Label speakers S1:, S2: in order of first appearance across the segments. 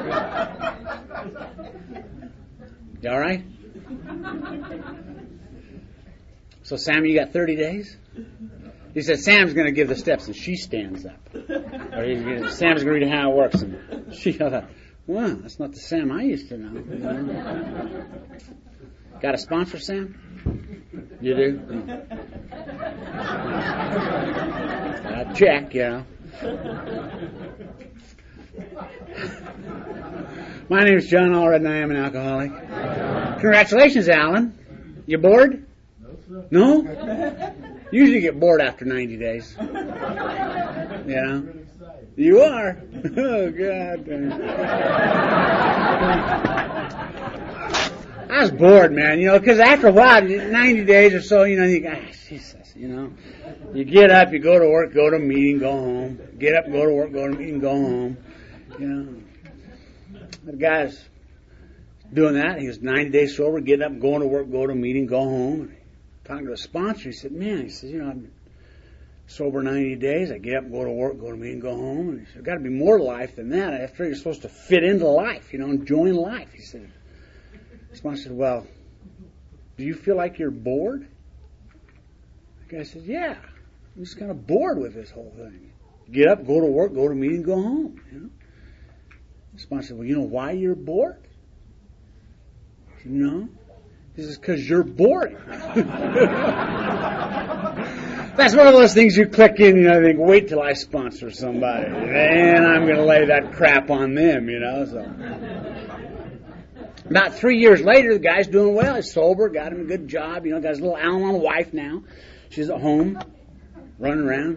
S1: You all right? So, Sam, you got 30 days? He said, Sam's going to give the steps, and she stands up. Or Sam's going to read how it works, and she thought, wow, that's not the Sam I used to know. You know? Got a sponsor, Sam? You do? Check, you know. My name is John Allred, and I am an alcoholic. Congratulations, Alan. You bored? No? Usually you get bored after 90 days. You know? You are? Oh, God. I was bored, man, you know, because after a while, 90 days or so, you know, you go, Jesus, you know. You get up, you go to work, go to a meeting, go home. Get up, go to work, go to a meeting, go home. You know. The guy's doing that. He was 90 days sober, getting up, going to work, go to a meeting, go home. Talking to a sponsor, he said, man, he says, you know, I've been sober 90 days. I get up, go to work, go to a meeting, go home. And he said, there's got to be more to life than that. After you're supposed to fit into life, you know, enjoying life. He said, the sponsor said, well, do you feel like you're bored? The guy said, yeah, I'm just kind of bored with this whole thing. Get up, go to work, go to a meeting, go home, you know. The sponsor said, well, you know why you're bored? He said, no. He says, because you're boring. That's one of those things you click in, you know, think, wait till I sponsor somebody. And I'm going to lay that crap on them, you know. So about 3 years later, the guy's doing well. He's sober, got him a good job, you know, got his little Al-Anon wife now. She's at home, running around.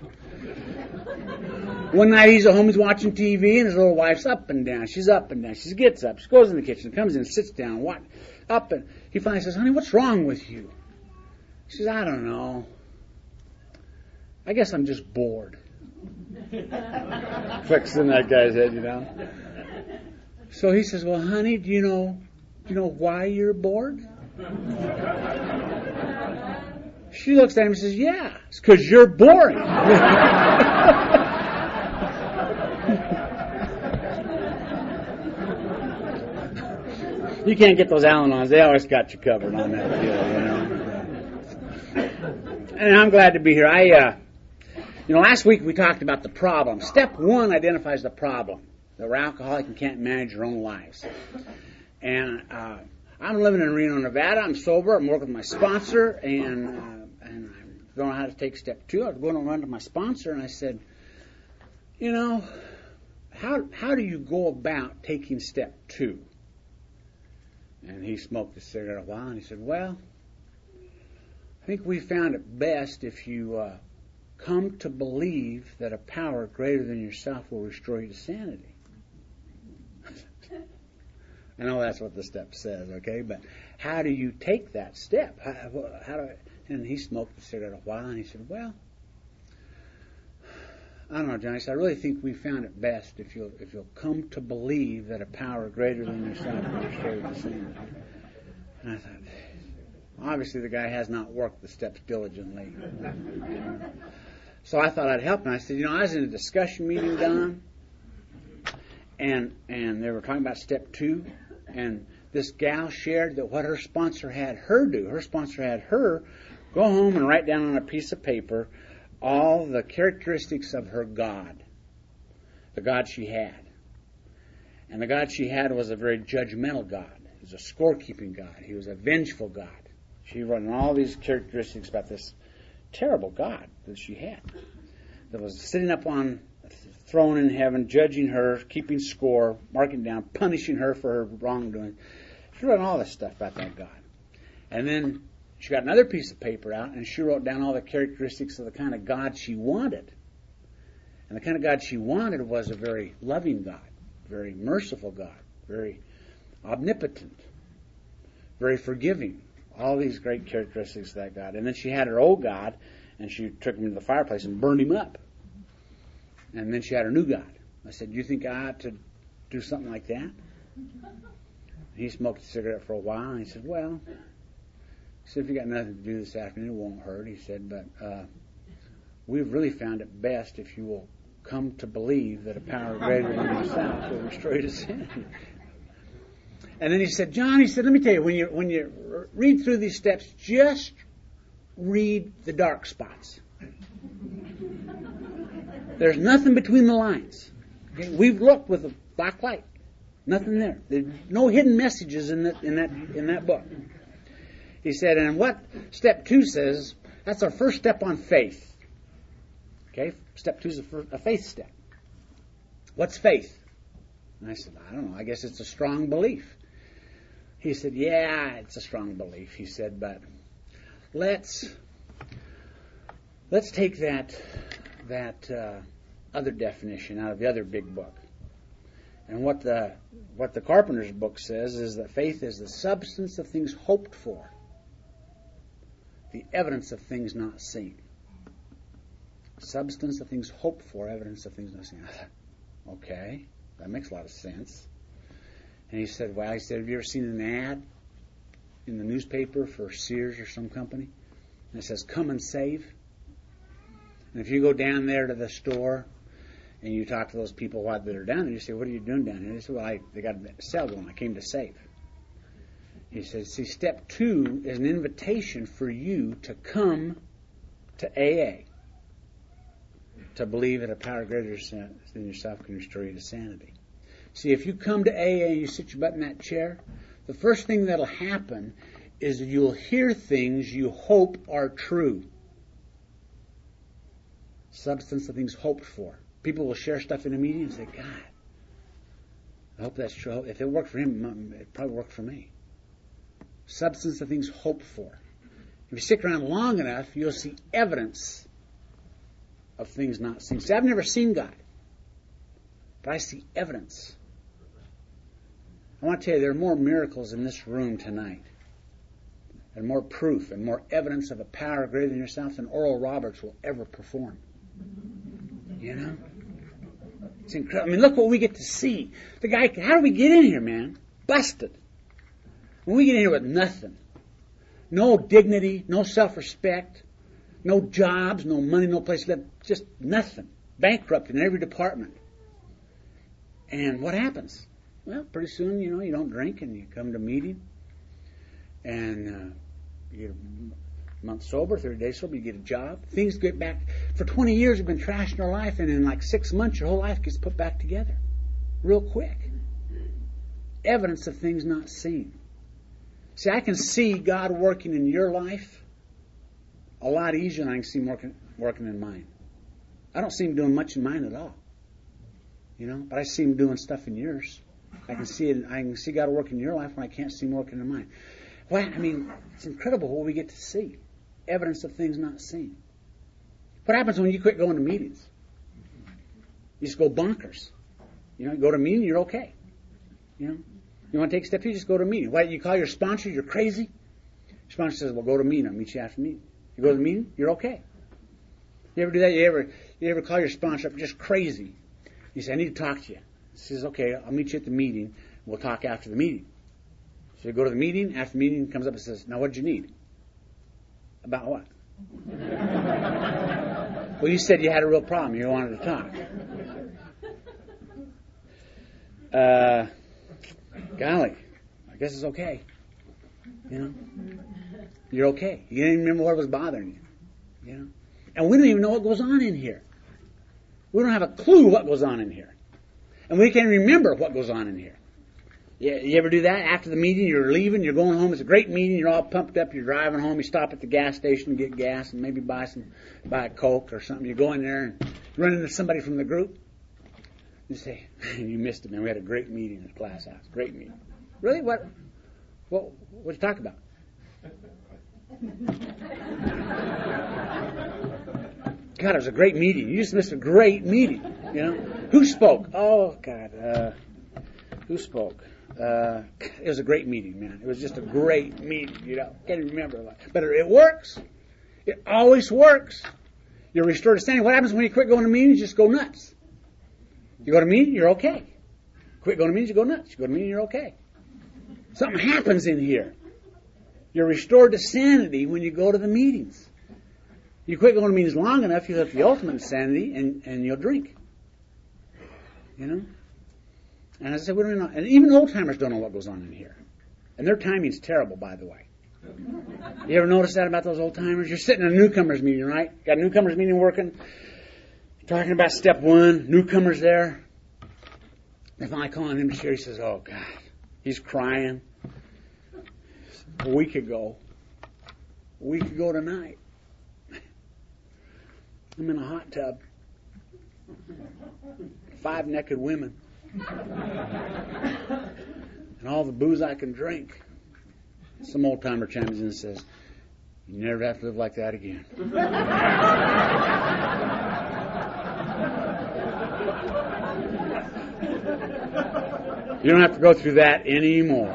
S1: One night he's at home, he's watching TV, and his little wife's up and down. She's up and down. She gets up, she goes in the kitchen, comes in, sits down, up, and he finally says, honey, what's wrong with you? She says, I don't know. I guess I'm just bored. Clicks in that guy's head, you know. So he says, well, honey, do you know why you're bored? She looks at him and says, yeah, it's because you're boring. You can't get those Al-Anons. They always got you covered on that deal, you know. And I'm glad to be here. Last week we talked about the problem. Step 1 identifies the problem. That we're alcoholic and can't manage our own lives. And I'm living in Reno, Nevada. I'm sober. I'm working with my sponsor, and I don't know how to take step 2. I was going to run to my sponsor, and I said, you know, how do you go about taking step 2? And he smoked a cigarette a while, and he said, well, I think we found it best if you come to believe that a power greater than yourself will restore you to sanity. I know that's what the step says, okay? But how do you take that step? And he smoked a cigarette a while, and he said, well, I don't know, Johnny. So I really think we found it best if you'll come to believe that a power greater than yourself will restore you to sanity. And I thought, obviously the guy has not worked the steps diligently. So I thought I'd help him. I said, I was in a discussion meeting, Don, and they were talking about step 2, and this gal shared that what her sponsor had her do. Her sponsor had her go home and write down on a piece of paper all the characteristics of her God, the God she had. And the God she had was a very judgmental God. He was a scorekeeping God. He was a vengeful God. She wrote all these characteristics about this terrible God that she had, that was sitting up on a throne in heaven, judging her, keeping score, marking down, punishing her for her wrongdoing. She wrote all this stuff about that God. And then she got another piece of paper out, and she wrote down all the characteristics of the kind of God she wanted. And the kind of God she wanted was a very loving God, very merciful God, very omnipotent, very forgiving. All these great characteristics of that God. And then she had her old God, and she took him to the fireplace and burned him up. And then she had her new God. I said, do you think I ought to do something like that? He smoked a cigarette for a while, and he said, well, if you got nothing to do this afternoon, it won't hurt. He said, but we've really found it best if you will come to believe that a power greater than yourself will restore you to sanity. And then he said, John, he said, let me tell you, when you read through these steps, just read the dark spots. There's nothing between the lines. Okay? We've looked with a black light. Nothing there. There's no hidden messages in that book. He said, and what step 2 says, that's our first step on faith. Okay? Step 2 is a faith step. What's faith? And I said, I don't know. I guess it's a strong belief. He said, yeah, it's a strong belief. He said, but let's take that other definition out of the other big book. And what the Carpenter's book says is that faith is the substance of things hoped for, the evidence of things not seen. Substance of things hoped for, evidence of things not seen. I thought, okay, that makes a lot of sense. And he said, well, have you ever seen an ad in the newspaper for Sears or some company? And it says, come and save. And if you go down there to the store and you talk to those people while they're down there, you say, what are you doing down here? They say, well, they got a sale going. I came to save. He says, see, step 2 is an invitation for you to come to AA, to believe that a power greater than yourself can restore you to sanity. See, if you come to AA and you sit your butt in that chair, the first thing that'll happen is that you'll hear things you hope are true. Substance of things hoped for. People will share stuff in a meeting and say, God, I hope that's true. If it worked for him, it probably worked for me. Substance of things hoped for. If you stick around long enough, you'll see evidence of things not seen. See, I've never seen God, but I see evidence. I want to tell you, there are more miracles in this room tonight, and more proof and more evidence of a power greater than yourself than Oral Roberts will ever perform. You know? It's incredible. I mean, look what we get to see. The guy, how do we get in here, man? Busted. When we get in here with nothing. No dignity, no self-respect, no jobs, no money, no place to live, just nothing. Bankrupt in every department. And what happens? Well, pretty soon, you don't drink and you come to a meeting and you get a month sober, 30 days sober, you get a job. Things get back. For 20 years you've been trashing your life, and in like 6 months your whole life gets put back together. Real quick. Evidence of things not seen. See, I can see God working in your life a lot easier than I can see him working in mine. I don't see him doing much in mine at all. But I see him doing stuff in yours. I can see God working in your life when I can't see him working in mine. Well, I mean, it's incredible what we get to see. Evidence of things not seen. What happens when you quit going to meetings? You just go bonkers. You go to a meeting, you're okay. You want to take a step, you just go to a meeting. Why, you call your sponsor, you're crazy? Your sponsor says, well, go to a meeting, I'll meet you after the meeting. You go to the meeting, you're okay. You ever do that? You ever call your sponsor up just crazy? You say, I need to talk to you. He says, okay, I'll meet you at the meeting. We'll talk after the meeting. So you go to the meeting. After the meeting, comes up and says, now what did you need? About what? Well, you said you had a real problem. You wanted to talk. Golly, I guess it's okay. You're okay. You didn't even remember what was bothering you. And we don't even know what goes on in here. We don't have a clue what goes on in here. And we can't remember what goes on in here. You ever do that? After the meeting, you're leaving, you're going home. It's a great meeting. You're all pumped up. You're driving home. You stop at the gas station and get gas and maybe buy a Coke or something. You go in there and run into somebody from the group. You say, you missed it, man. We had a great meeting in the class house. Great meeting. Really? What did you talk about? God, it was a great meeting. You just missed a great meeting. Who spoke? Oh, God. Who spoke? It was a great meeting, man. It was just a great meeting. Can't even remember. But it works. It always works. You're restored to standing. What happens when you quit going to meetings? You just go nuts. You go to a meeting, you're okay. Quit going to meetings, you go nuts. You go to a meeting, you're okay. Something happens in here. You're restored to sanity when you go to the meetings. You quit going to meetings long enough, you'll have the ultimate insanity, and you'll drink. You know? And as I said, we don't even know. And even old-timers don't know what goes on in here. And their timing's terrible, by the way. You ever notice that about those old-timers? You're sitting in a newcomers meeting, right? Got a newcomers meeting working. Talking about step one. Newcomers there. They finally call on him to share. He says, oh, God. He's crying. A week ago tonight, I'm in a hot tub. 5 naked women. And all the booze I can drink. Some old timer chimes in and says, you never have to live like that again. You don't have to go through that anymore.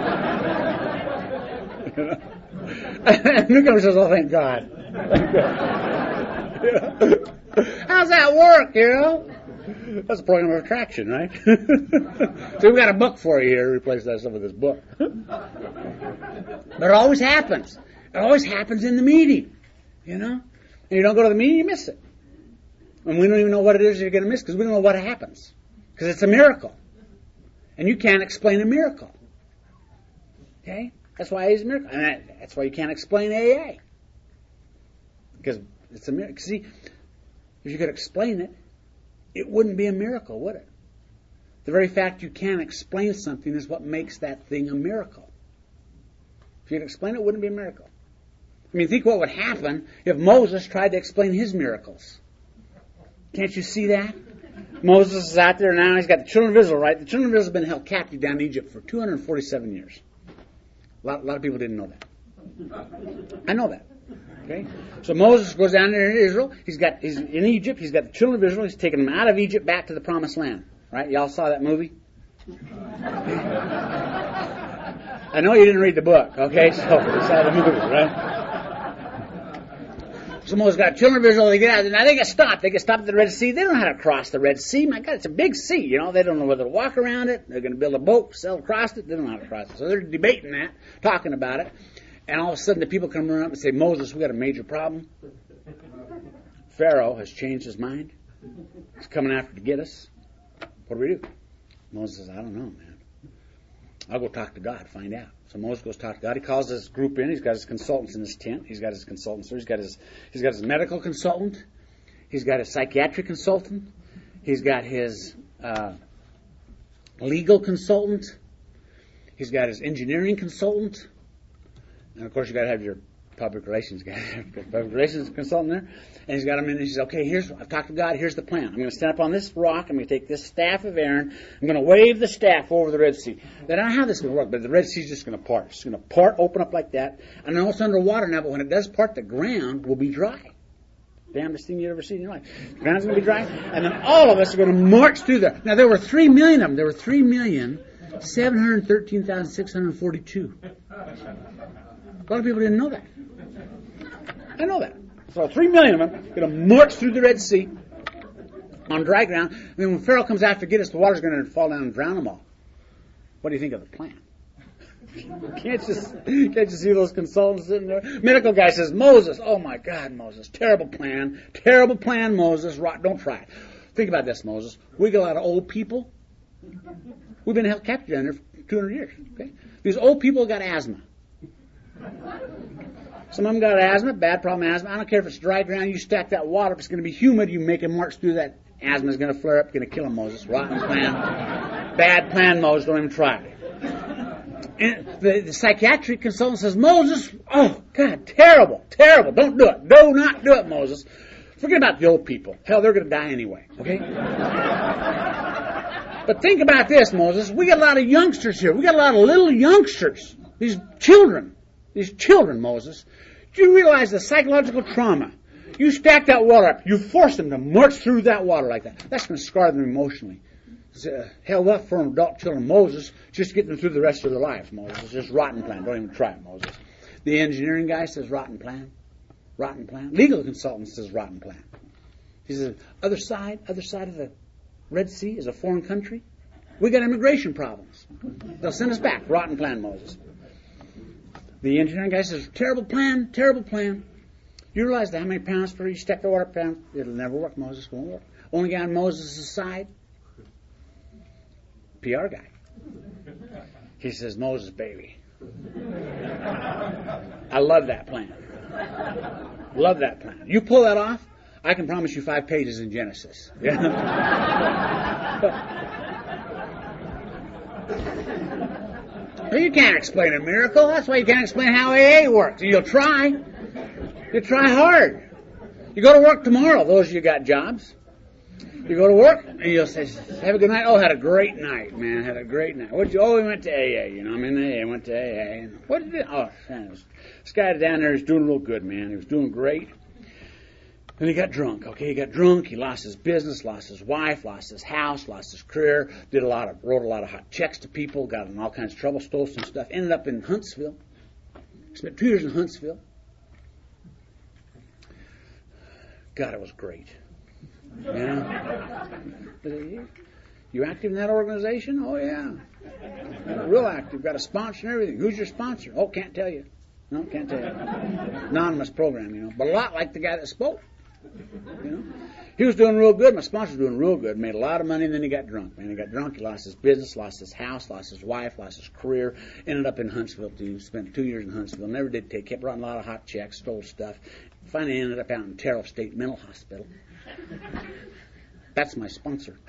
S1: And newcomer says, oh, thank God. Thank God. How's that work, you know? That's a program of attraction, right? So we've got a book for you here to replace that stuff with this book. But it always happens. It always happens in the meeting, you know? And you don't go to the meeting, you miss it. And we don't even know what it is you're going to miss because we don't know what happens. Because it's a miracle. And you can't explain a miracle. Okay? That's why AA is a miracle. And that's why you can't explain AA. Because it's a miracle. See, if you could explain it, it wouldn't be a miracle, would it? The very fact you can't explain something is what makes that thing a miracle. If you could explain it, it wouldn't be a miracle. I mean, think what would happen if Moses tried to explain his miracles. Can't you see that? Moses is out there now. He's got the children of Israel, right? The children of Israel have been held captive down in Egypt for 247 years. A lot of people didn't know that. I know that. Okay? So Moses goes down there in Israel. He's in Egypt. He's got the children of Israel. He's taken them out of Egypt back to the Promised Land. Right? Y'all saw that movie? I know you didn't read the book. Okay? So you saw the movie, right? So Moses got children of Israel. They get out. Now they get stopped. They get stopped at the Red Sea. They don't know how to cross the Red Sea. My God, it's a big sea. You know, they don't know whether to walk around it. They're going to build a boat, sail across it. They don't know how to cross it. So they're debating that, talking about it. And all of a sudden, the people come running up and say, Moses, we got a major problem. Pharaoh has changed his mind. He's coming after to get us. What do we do? Moses says, I don't know, man. I'll go talk to God, find out. So Moses goes talk to God. He calls his group in. He's got his consultants in his tent. He's got his consultants. He's got his medical consultant. He's got his psychiatric consultant. He's got his legal consultant. He's got his engineering consultant. And of course, you got to have your public relations guy, public relations consultant there. And he's got him in. And he says, "Okay, I've talked to God. Here's the plan. I'm going to stand up on this rock. I'm going to take this staff of Aaron. I'm going to wave the staff over the Red Sea. Now, I don't know how this is going to work, but the Red Sea is just going to part. It's going to part, open up like that. I know it's underwater now, but when it does part, the ground will be dry. Damnedest thing you've ever seen in your life. The ground's going to be dry, and then all of us are going to march through there. Now, there were 3 million of them. There were 3,713,642. A lot of people didn't know that. I know that. So 3 million of them are going to march through the Red Sea on dry ground. And then when Pharaoh comes out to get us, the water's going to fall down and drown them all. What do you think of the plan? Can't you see those consultants sitting there? Medical guy says, Moses, oh my God, Moses, terrible plan, Moses, don't try it. Think about this, Moses. We got a lot of old people. We've been held captive down there for 200 years. Okay? These old people got asthma. Some of them got asthma, bad problem asthma. I don't care if it's dry ground, you stack that water, if it's going to be humid, you make them march through that. Asthma is going to flare up, going to kill them, Moses. Rotten plan. Bad plan, Moses, don't even try it. And the psychiatric consultant says, Moses, oh, God, terrible, don't do it. Do not do it, Moses. Forget about the old people. Hell, they're going to die anyway, okay? But think about this, Moses. We got a lot of youngsters here. We got a lot of little youngsters. These children, Moses. Do you realize the psychological trauma? You stack that water up. You force them to march through that water like that. That's going to scar them emotionally. Held up for adult children. Moses, just get them through the rest of their lives, Moses. It's just rotten plan. Don't even try it, Moses. The engineering guy says rotten plan. Rotten plan. Legal consultant says rotten plan. He says, other side of the Red Sea is a foreign country. We got immigration problems. They'll send us back. Rotten plan, Moses. The engineering guy says, terrible plan. You realize how many pounds for you stack the water pound? It'll never work, Moses. Won't work. Only guy on Moses' side. PR guy. He says, Moses, baby. I love that plan. Love that plan. You pull that off, I can promise you 5 pages in Genesis. Yeah. Well, you can't explain a miracle. That's why you can't explain how AA works. You'll try. You try hard. You go to work tomorrow, those of you got jobs. You go to work, and you'll say, have a good night. Oh, had a great night, man. Had a great night. What'd you? Oh, we went to AA. You know, I'm in AA. I went to AA. What did you do? Oh, man, this guy down there is doing real good, man. He was doing great. And he got drunk, okay? He got drunk. He lost his business, lost his wife, lost his house, lost his career, wrote a lot of hot checks to people, got in all kinds of trouble, stole some stuff, ended up in Huntsville. Spent 2 years in Huntsville. God, it was great. You know? You active in that organization? Oh, yeah. Real active. Got a sponsor and everything. Who's your sponsor? Oh, can't tell you. No, can't tell you. Anonymous program, you know. But a lot like the guy that spoke. You know, he was doing real good. My sponsor was doing real good. Made a lot of money, and then he got drunk. Man, he got drunk. He lost his business, lost his house, lost his wife, lost his career. Ended up in Huntsville too. Spent 2 years in Huntsville. Never did take. Kept writing a lot of hot checks. Stole stuff. Finally ended up out in Terrell State Mental Hospital. That's my sponsor.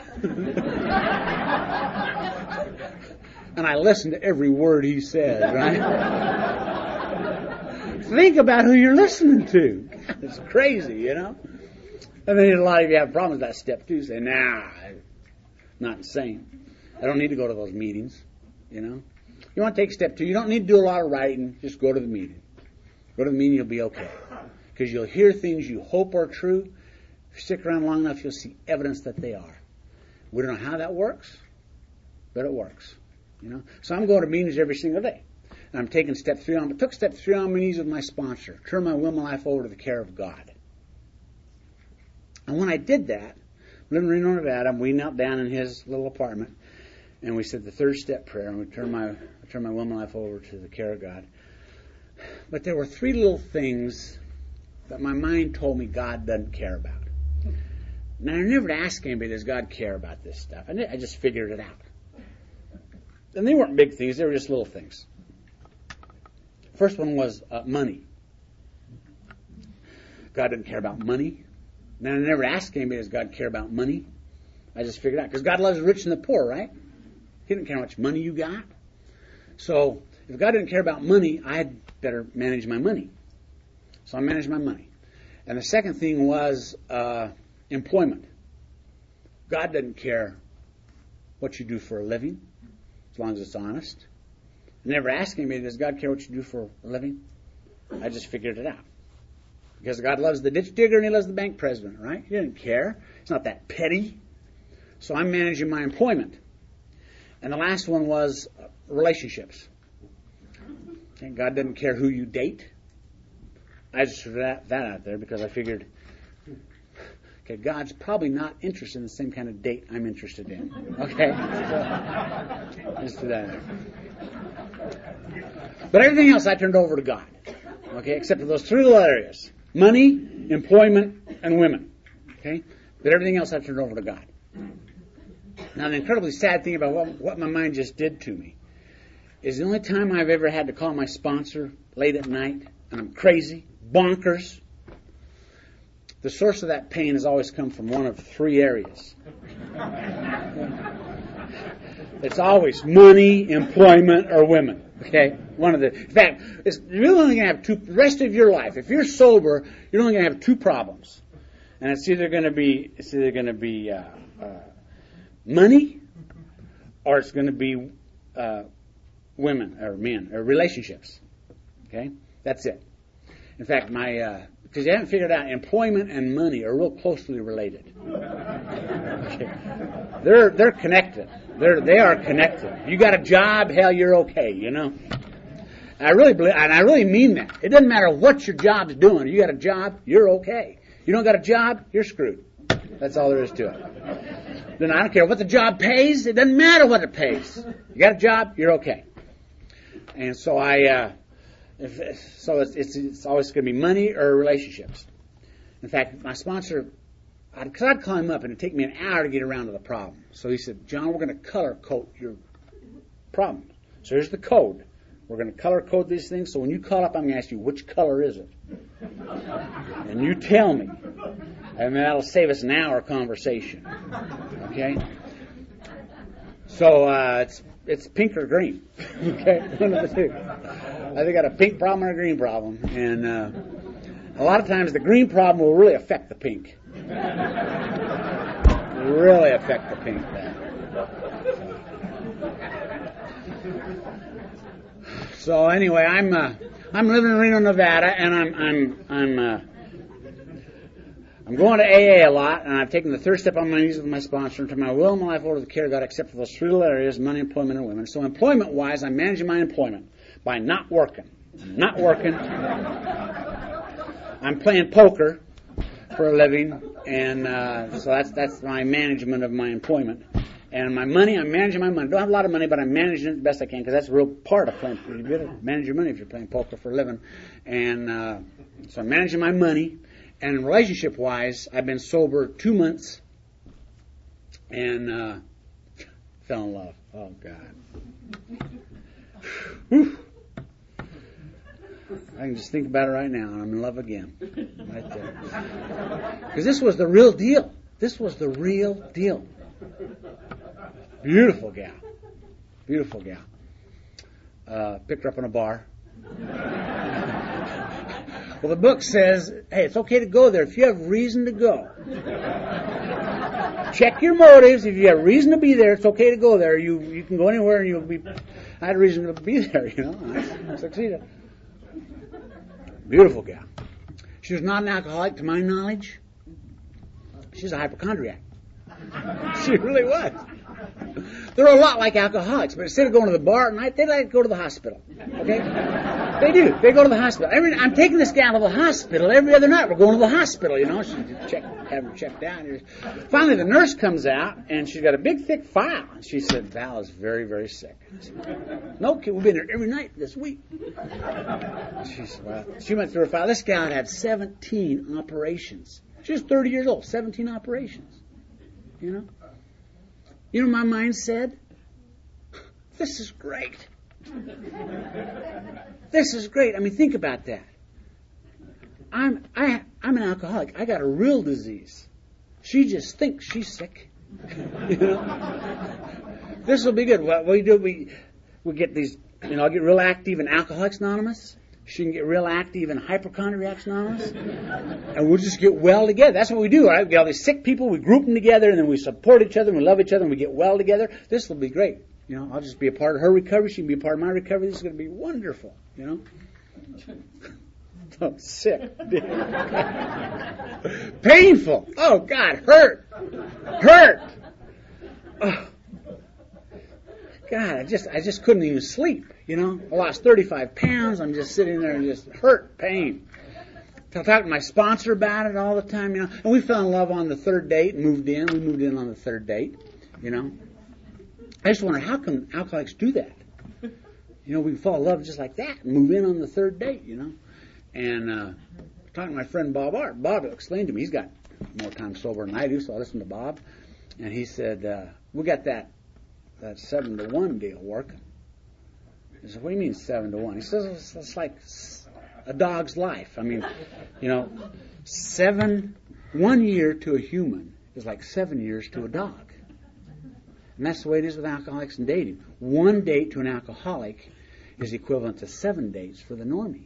S1: And I listened to every word he said. Right. Think about who you're listening to. God, it's crazy, you know. And then a lot of you have problems with that step too. Say, nah, I'm not insane. I don't need to go to those meetings, you know. You want to take step 2. You don't need to do a lot of writing. Just go to the meeting. Go to the meeting, you'll be okay. Because you'll hear things you hope are true. If you stick around long enough, you'll see evidence that they are. We don't know how that works, but it works, you know. So I'm going to meetings every single day. And I'm taking step 3 on. I took step 3 on my knees with my sponsor. Turned my will, my life over to the care of God. And when I did that, living in Reno, Nevada, we knelt down in his little apartment, and we said the 3rd step prayer, and we turned my will, my life over to the care of God. But there were 3 little things that my mind told me God doesn't care about. Now, I never asked anybody, does God care about this stuff? I just figured it out. And they weren't big things. They were just little things. First one was money. God didn't care about money. Now, I never asked anybody, does God care about money? I just figured out. Because God loves the rich and the poor, right? He didn't care how much money you got. So, if God didn't care about money, I had better manage my money. So I managed my money. And the second thing was employment. God doesn't care what you do for a living, as long as it's honest. I never asked anybody, does God care what you do for a living? I just figured it out. Because God loves the ditch digger and he loves the bank president, right? He didn't care. It's not that petty. So I'm managing my employment. And the last one was relationships. Okay, God doesn't care who you date. I just threw that out there because I figured, okay, God's probably not interested in the same kind of date I'm interested in. Okay? So, just threw that out. But everything else I turned over to God. Okay? Except for those 3 little areas. Money, employment, and women. Okay? But everything else I turned over to God. Now, the incredibly sad thing about what my mind just did to me is the only time I've ever had to call my sponsor late at night, and I'm crazy, bonkers, the source of that pain has always come from one of 3 areas. It's always money, employment, or women. Okay? In fact, you're only going to have 2, the rest of your life. If you're sober, you're only going to have 2 problems. And it's either going to be money, or it's going to be women or men or relationships. Okay? That's it. In fact, because you haven't figured out, employment and money are real closely related. Okay. They're connected. They are connected. You got a job, hell, you're okay, you know. I really mean that. It doesn't matter what your job's doing. You got a job, you're okay. You don't got a job, you're screwed. That's all there is to it. Then I don't care what the job pays. It doesn't matter what it pays. You got a job, you're okay. And so it's always going to be money or relationships. In fact, my sponsor, because I'd call him up and it'd take me an hour to get around to the problem. So he said, John, we're going to color code your problem. So here's the code. We're going to color code these things. So when you call up, I'm going to ask you, which color is it? And you tell me. And that'll save us an hour conversation. Okay? So it's pink or green. Okay? One of the two. I got a pink problem or a green problem. And a lot of times the green problem will really affect the pink. Really affect the pink then. So anyway, I'm living in Reno, Nevada, and I'm going to AA a lot, and I've taken the third step on my knees with my sponsor and turned my will and my life over to the care of God, except for those three little areas: money, employment, and women. So employment-wise, I'm managing my employment by not working. I'm playing poker for a living, and so that's my management of my employment. And my money, I'm managing my money. Don't have a lot of money, but I'm managing it the best I can, because that's a real part of playing. You better manage your money if you're playing poker for a living. And so I'm managing my money. And relationship-wise, I've been sober 2 months and fell in love. Oh, God. Whew. I can just think about it right now, and I'm in love again. Right there. Because this was the real deal. This was the real deal. Beautiful gal. Beautiful gal. Picked her up in a bar. Well, the book says, hey, it's okay to go there if you have reason to go. Check your motives. If you have reason to be there, it's okay to go there. You can go anywhere and you'll be... I had reason to be there, you know. I succeeded. Beautiful gal. She was not an alcoholic, to my knowledge. She's a hypochondriac. She really was. They're a lot like alcoholics, but instead of going to the bar at night, they like to go to the hospital. Okay? They do. They go to the hospital. I'm taking this gal to the hospital every other night. We're going to the hospital, you know. She have her checked out. Finally, the nurse comes out, and she's got a big, thick file. And she said, Val is very, very sick. I said, no, kid, we've been here every night this week. She said, well, she went through her file. This gal had 17 operations. She was 30 years old, 17 operations. You know? You know, my mind said, this is great. This is great. I mean, think about that. I'm an alcoholic. I got a real disease. She just thinks she's sick. You know? This will be good. What we do, we get these, you know, I'll get real active in Alcoholics Anonymous. She can get real active in Hypochondriacs Anonymous. And we'll just get well together. That's what we do, right? We get all these sick people, we group them together, and then we support each other, and we love each other, and we get well together. This will be great. You know, I'll just be a part of her recovery. She can be a part of my recovery. This is going to be wonderful, you know. Oh, sick. Painful. Oh, God, hurt. Oh. God, I just couldn't even sleep, you know. I lost 35 pounds. I'm just sitting there and just hurt, pain. I talked to my sponsor about it all the time, you know. And we fell in love on the third date and moved in. We moved in on the third date, you know. I just wonder, how come alcoholics do that? You know, we can fall in love just like that and move in on the third date, you know. And talking to my friend Bob Art. Bob explained to me, he's got more time sober than I do, so I listened to Bob. And he said, we got that 7-to-1 deal working. I said, what do you mean 7-to-1? He says, it's like a dog's life. I mean, you know, 1 year to a human is like 7 years to a dog. And that's the way it is with alcoholics and dating. 1 date to an alcoholic is equivalent to 7 dates for the normie.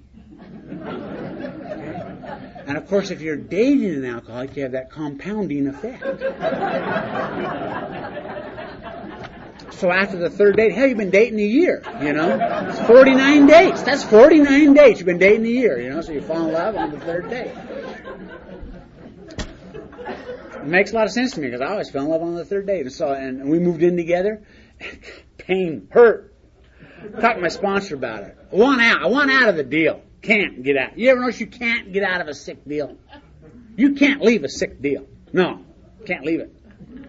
S1: And of course, if you're dating an alcoholic, you have that compounding effect. So after the third date, hell, you've been dating a year, you know. It's 49 dates. That's 49 dates you've been dating a year, you know. So you fall in love on the third date. It makes a lot of sense to me because I always fell in love on the third date. And we moved in together. Pain, hurt. Talked to my sponsor about it. I want out of the deal. Can't get out. You ever notice you can't get out of a sick deal? You can't leave a sick deal. No, can't leave it.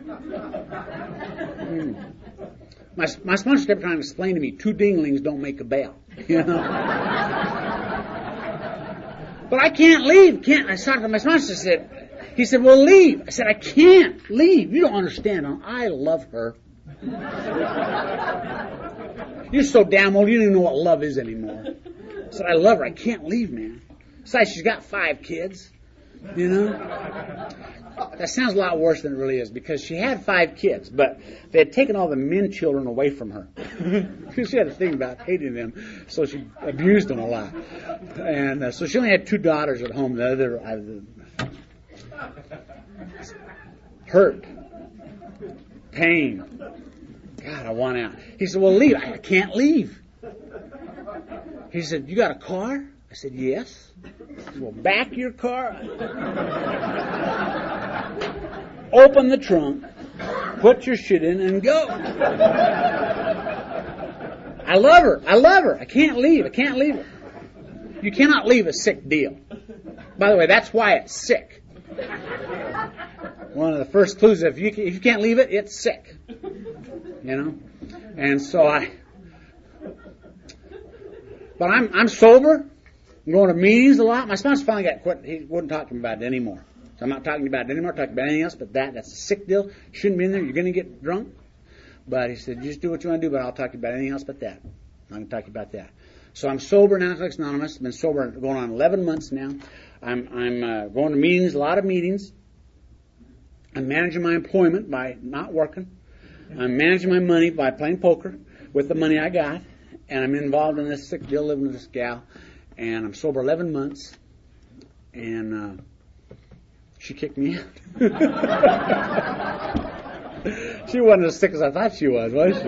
S1: My sponsor kept trying to explain to me 2 dinglings don't make a bell. You know? But I can't leave. I talked to my sponsor and said, He said, well, leave. I said, I can't leave. You don't understand. I love her. You're so damn old, you don't even know what love is anymore. I said, I love her. I can't leave, man. Besides, she's got 5 kids. You know? That sounds a lot worse than it really is, because she had 5 kids, but they had taken all the men children away from her. She had a thing about hating them, so she abused them a lot. And so she only had 2 daughters at home. The other hurt, pain. God, I want out. He said, well, leave. I can't leave. He said, you got a car? I said, yes. He said, well, back your car. Open the trunk, put your shit in, and go. I love her. I love her. I can't leave. I can't leave her. You cannot leave a sick deal. By the way, that's why it's sick. One of the first clues, if you can't leave it, it's sick. You know? And so but I'm sober. I'm going to meetings a lot. My sponsor finally got quit. He wouldn't talk to me about it anymore. So I'm not talking about it anymore. I'm talking about anything else but that. That's a sick deal. Shouldn't be in there. You're going to get drunk. But he said, just do what you want to do, but I'll talk to you about anything else but that. I'm going to talk to you about that. So I'm sober now, Alcoholics Anonymous. I've been sober going on 11 months now. I'm going to meetings, a lot of meetings. I'm managing my employment by not working. I'm managing my money by playing poker with the money I got. And I'm involved in this sick deal, living with this gal. And I'm sober 11 months. And she kicked me out. She wasn't as sick as I thought she was she?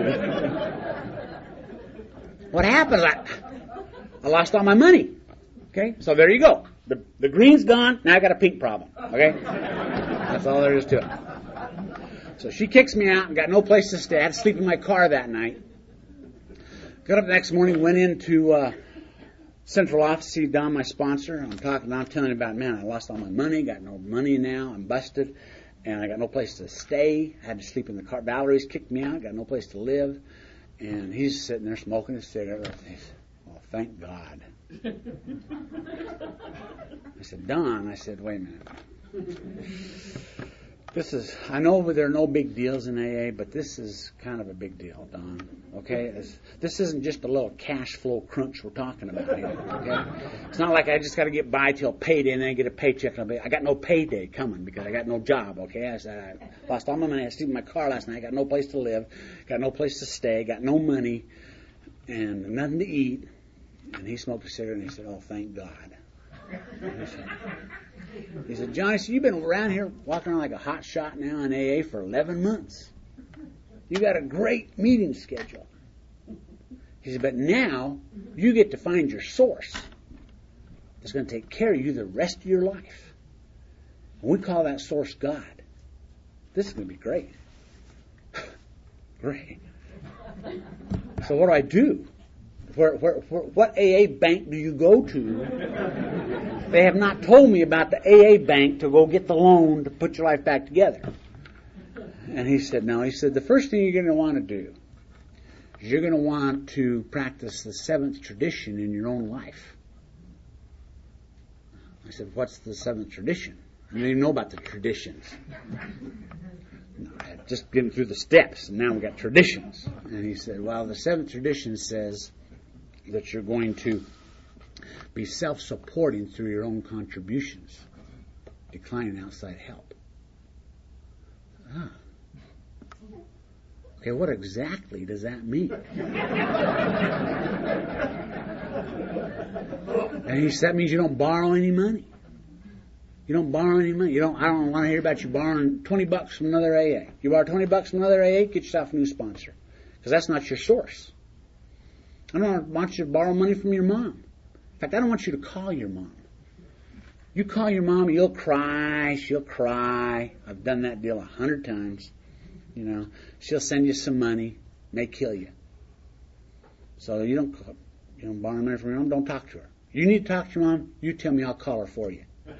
S1: What happened? I lost all my money. Okay? So there you go. The green's gone. Now I got a pink problem. Okay? That's all there is to it. So she kicks me out and got no place to stay. I had to sleep in my car that night. Got up the next morning, went into central office, see Don, my sponsor. I'm telling him about, man, I lost all my money, got no money now, I'm busted, and I got no place to stay. I had to sleep in the car. Valerie's kicked me out, got no place to live. And he's sitting there smoking a cigarette. He said, oh, thank God. I said, Don, I said, wait a minute. I know there are no big deals in AA, but this is kind of a big deal, Don. Okay? This isn't just a little cash flow crunch we're talking about here. Okay? It's not like I just got to get by till payday and then get a paycheck. I got no payday coming because I got no job. Okay? I said, I lost all my money. I slept in my car last night. Got no place to live. Got no place to stay. Got no money. And nothing to eat. And he smoked a cigarette and he said, oh, thank God. He said, Johnny, so you've been around here walking around like a hot shot now in AA for 11 months. You got a great meeting schedule. He said, but now you get to find your source that's going to take care of you the rest of your life. And we call that source God. This is going to be great. Great. So what do I do? What AA bank do you go to? They have not told me about the AA bank to go get the loan to put your life back together. And he said, no. He said, the first thing you're going to want to do is you're going to want to practice the 7th tradition in your own life. I said, what's the 7th tradition? I didn't even know about the traditions. No, I had just getting through the steps, and now we got traditions. And he said, well, the 7th tradition says that you're going to be self-supporting through your own contributions, declining outside help. Okay, what exactly does that mean? And he said, that means you don't borrow any money. You don't borrow any money. I don't want to hear about you borrowing $20 from another AA. You borrow $20 from another AA, get yourself a new sponsor. Because that's not your source. I don't want you to borrow money from your mom. In fact, I don't want you to call your mom. You call your mom, you'll cry, she'll cry. I've done that deal 100 times. You know, she'll send you some money, may kill you. So you don't borrow money from your mom, don't talk to her. You need to talk to your mom, you tell me, I'll call her for you.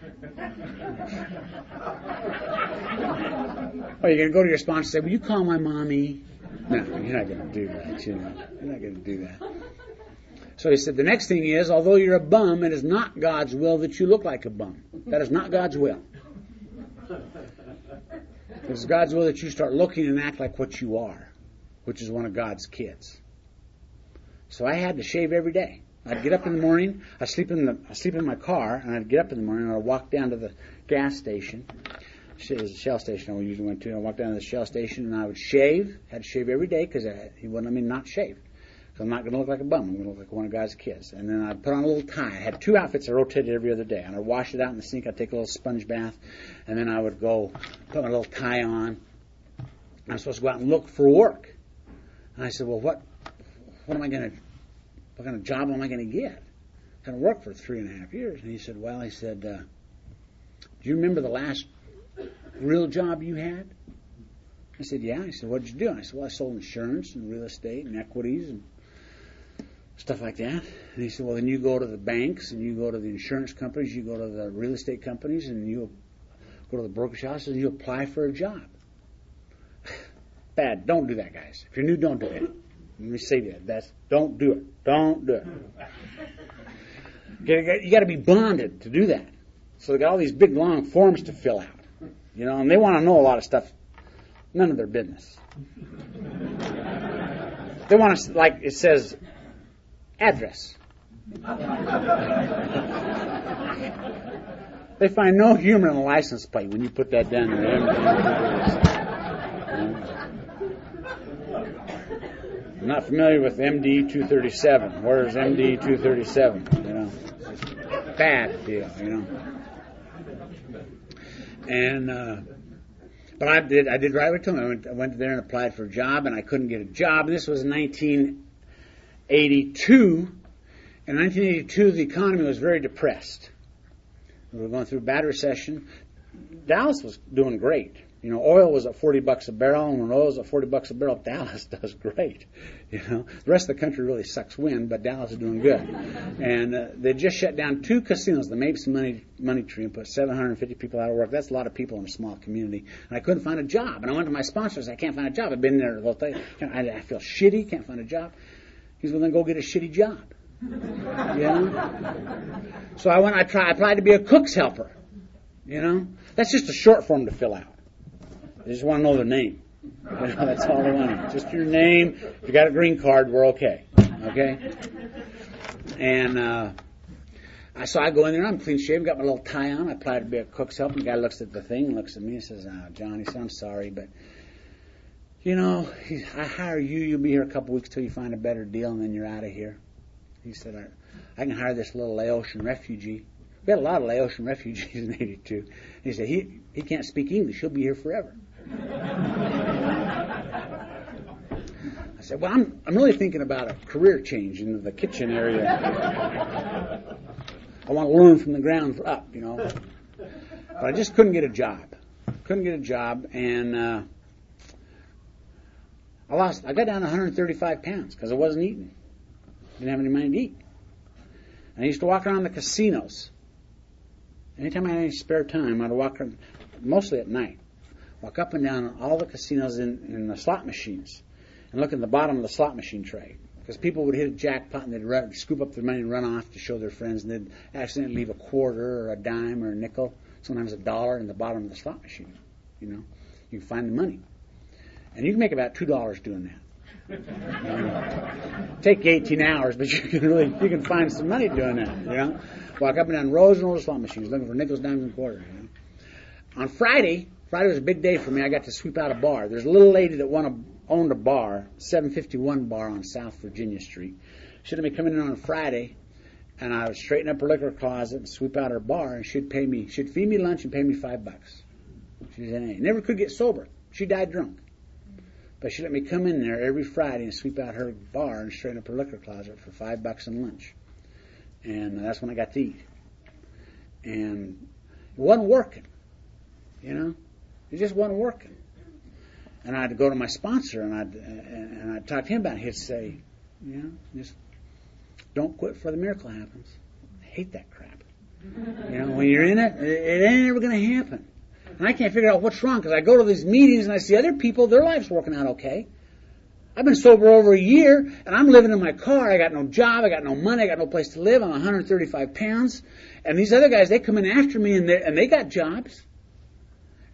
S1: Or you're going to go to your sponsor and say, will you call my mommy? No, you're not going to do that, You're not going to do that. So he said, the next thing is, although you're a bum, it is not God's will that you look like a bum. That is not God's will. It's God's will that you start looking and act like what you are, which is one of God's kids. So I had to shave every day. I'd get up in the morning, I'd sleep in my car, and I'd get up in the morning and I'd walk down to the gas station. It was a Shell station I usually went to. I'd walk down to the Shell station and I would shave. I had to shave every day because he wouldn't let me not shave. So I'm not going to look like a bum. I'm going to look like one of God's kids. And then I'd put on a little tie. I had 2 outfits I rotated every other day. And I'd wash it out in the sink. I'd take a little sponge bath. And then I would go put my little tie on. I'm supposed to go out and look for work. And I said, well, what kind of job am I going to get? I'm going to work for 3.5 years. And he said, do you remember the last real job you had? I said, yeah. He said, what did you do? And I said, well, I sold insurance and real estate and equities and stuff like that. And he said, well, then you go to the banks and you go to the insurance companies, you go to the real estate companies, and you go to the brokerage houses and you apply for a job. Bad. Don't do that, guys. If you're new, don't do it. Let me say that. Don't do it. Don't do it. You got to be bonded to do that. So they got all these big, long forms to fill out. And they want to know a lot of stuff. None of their business. They want to, like it says, address. They find no humor in a license plate when you put that down there. I'm not familiar with MD 237. Where's MD 237? Bad deal, And but I did right away to him. I went there and applied for a job, and I couldn't get a job. This was 1982. In 1982, the economy was very depressed. We were going through a bad recession. Dallas was doing great. Oil was at $40 a barrel, and when oil is at $40 a barrel, Dallas does great. The rest of the country really sucks wind, but Dallas is doing good. And they just shut down 2 casinos, the Mapes and Money Tree, and put 750 people out of work. That's a lot of people in a small community. And I couldn't find a job. And I went to my sponsor and said, I can't find a job. I've been there the whole thing. I feel shitty, can't find a job. He said, well, then go get a shitty job. So I applied to be a cook's helper. That's just a short form to fill out. They just want to know their name. That's all they want. Just your name. If you got a green card, we're okay. Okay? And so I go in there. I'm clean shaven, got my little tie on. I applied to be a cook's helper. The guy looks at the thing, looks at me, and says, John, he said, I'm sorry, but I hire you. You'll be here a couple weeks till you find a better deal, and then you're out of here. He said, I can hire this little Laotian refugee. We had a lot of Laotian refugees in 82. And he said, he can't speak English. He'll be here forever. I said, well, I'm really thinking about a career change in the kitchen area. I want to learn from the ground up, But I just couldn't get a job. And I got down to 135 pounds because I wasn't eating. Didn't have any money to eat. And I used to walk around the casinos. Anytime I had any spare time, I'd walk around, mostly at night. Walk up and down all the casinos in the slot machines and look at the bottom of the slot machine tray. Because people would hit a jackpot and they'd scoop up their money and run off to show their friends, and they'd accidentally leave a quarter or a dime or a nickel, sometimes $1 in the bottom of the slot machine. You can find the money. And you can make about $2 doing that. Take 18 hours, but you can find some money doing that, Walk up and down rows and rows of slot machines looking for nickels, dimes, and quarters, On Friday was a big day for me. I got to sweep out a bar. There's a little lady that owned a bar, 751 bar on South Virginia Street. She let me come in on a Friday, and I would straighten up her liquor closet and sweep out her bar, and she'd feed me lunch and pay me $5. She's an A. Never could get sober. She died drunk. But she let me come in there every Friday and sweep out her bar and straighten up her liquor closet for $5 and lunch. And that's when I got to eat. And it wasn't working. It just wasn't working. And I'd go to my sponsor and I'd talk to him about it. He'd say, just don't quit before the miracle happens. I hate that crap. When you're in it, it ain't ever going to happen. And I can't figure out what's wrong because I go to these meetings and I see other people, their life's working out okay. I've been sober over a year and I'm living in my car. I got no job. I got no money. I got no place to live. I'm 135 pounds. And these other guys, they come in after me and they got jobs.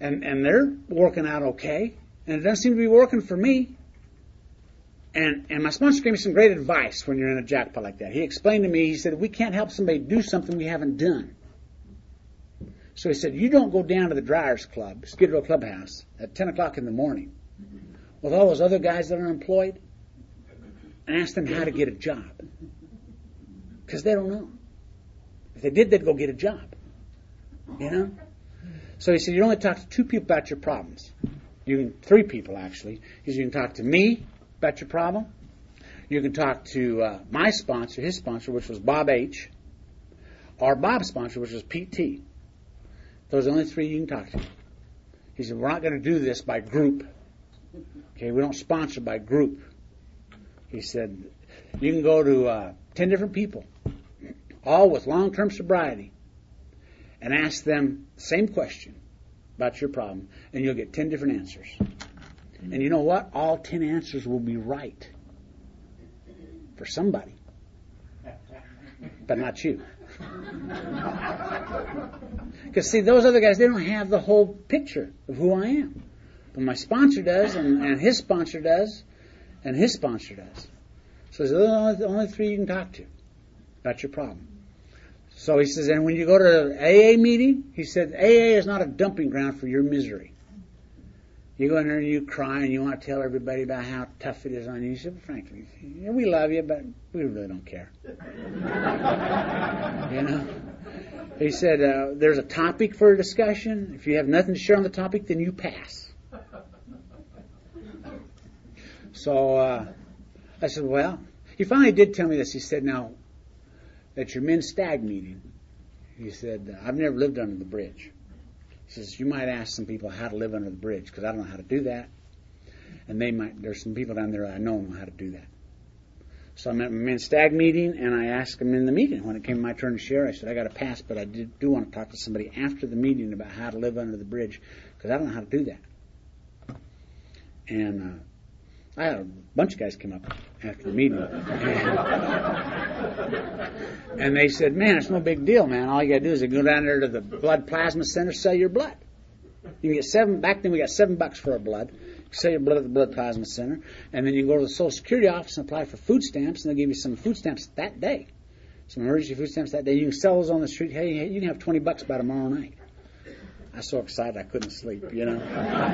S1: and they're working out okay, and it doesn't seem to be working for me. And my sponsor gave me some great advice when you're in a jackpot like that. He explained to me, he said, we can't help somebody do something we haven't done. So he said, you don't go down to the Dryers Club, Skid Row Clubhouse, at 10 o'clock in the morning with all those other guys that are unemployed and ask them how to get a job. Because they don't know. If they did, they'd go get a job. You know? So he said, you only talk to 2 people about your problems. 3 people, actually. He said, you can talk to me about your problem. You can talk to my sponsor, his sponsor, which was Bob H., or Bob's sponsor, which was Pete T. Those are the only 3 you can talk to. He said, we're not going to do this by group. Okay, we don't sponsor by group. He said, you can go to 10 different people, all with long-term sobriety, and ask them the same question about your problem, and you'll get 10 different answers. And you know what? All 10 answers will be right for somebody, but not you. Because, see, those other guys, they don't have the whole picture of who I am. But my sponsor does, and his sponsor does, and his sponsor does. So those are the only 3 you can talk to about your problem. So he says, and when you go to an AA meeting, he said, AA is not a dumping ground for your misery. You go in there and you cry and you want to tell everybody about how tough it is on you. He said, frankly, we love you, but we really don't care. You know? He said, there's a topic for a discussion. If you have nothing to share on the topic, then you pass. So I said, well, he finally did tell me this. He said, now, at your men's stag meeting, he said, I've never lived under the bridge. He says, you might ask some people how to live under the bridge, because I don't know how to do that. And there's some people down there I know how to do that. So I'm at my men's stag meeting, and I asked them in the meeting, when it came my turn to share, I said, I got to pass, but I do want to talk to somebody after the meeting about how to live under the bridge, because I don't know how to do that. And I had a bunch of guys come up after the meeting. And they said, man, it's no big deal, man. All you got to do is go down there to the blood plasma center, sell your blood. You can get back then we got $7 for our blood. You sell your blood at the blood plasma center. And then you can go to the Social Security office and apply for food stamps, and they'll give you some food stamps that day. Some emergency food stamps that day. You can sell those on the street. Hey, you can have $20 by tomorrow night. I was so excited I couldn't sleep, you know.